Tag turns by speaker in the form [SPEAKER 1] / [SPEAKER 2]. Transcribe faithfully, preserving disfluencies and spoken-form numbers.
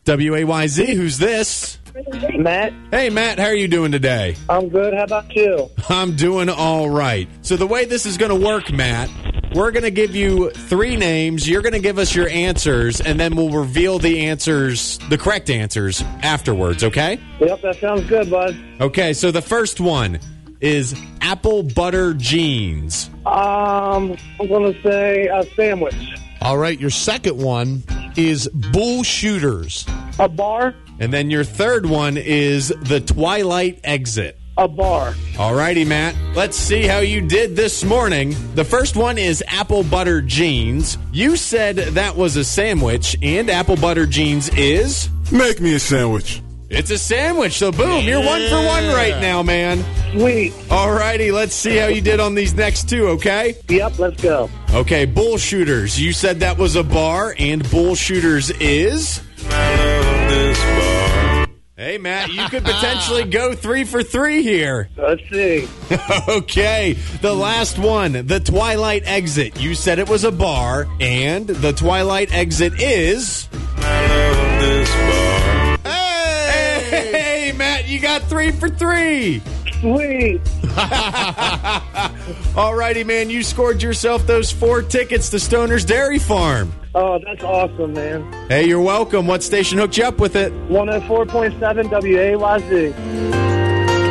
[SPEAKER 1] W A Y Z, who's this?
[SPEAKER 2] Matt.
[SPEAKER 1] Hey, Matt, how are you doing today?
[SPEAKER 2] I'm good. How about you?
[SPEAKER 1] I'm doing all right. So the way this is going to work, Matt, we're going to give you three names. You're going to give us your answers, and then we'll reveal the answers, the correct answers, afterwards, okay?
[SPEAKER 2] Yep, that sounds good, bud.
[SPEAKER 1] Okay, so the first one is apple butter jeans.
[SPEAKER 2] Um, I'm going to say a sandwich.
[SPEAKER 3] All right, your second one is bull shooters.
[SPEAKER 2] A bar.
[SPEAKER 1] And then your third one is the Twilight Exit.
[SPEAKER 2] A bar.
[SPEAKER 1] All righty, Matt. Let's see how you did this morning. The first one is apple butter jeans. You said that was a sandwich, and apple butter jeans is?
[SPEAKER 4] Make me a sandwich.
[SPEAKER 1] It's a sandwich, so boom, you're one for one right now, man.
[SPEAKER 2] Sweet.
[SPEAKER 1] All righty, let's see how you did on these next two, okay?
[SPEAKER 2] Yep, let's go.
[SPEAKER 1] Okay, bull shooters. You said that was a bar, and bull shooters is?
[SPEAKER 4] This bar.
[SPEAKER 1] Hey, Matt, you could potentially go three for three here.
[SPEAKER 2] Let's see.
[SPEAKER 1] Okay, the last one, the Twilight Exit. You said it was a bar, and the Twilight Exit is?
[SPEAKER 4] This bar.
[SPEAKER 1] Hey, hey, Matt, you got three for three.
[SPEAKER 2] Sweet.
[SPEAKER 1] All righty, man, you scored yourself those four tickets to Stoner's Dairy Farm.
[SPEAKER 2] Oh, that's awesome, man.
[SPEAKER 1] Hey, you're welcome. What station hooked you up with it?
[SPEAKER 2] one oh four point seven W A Y Z.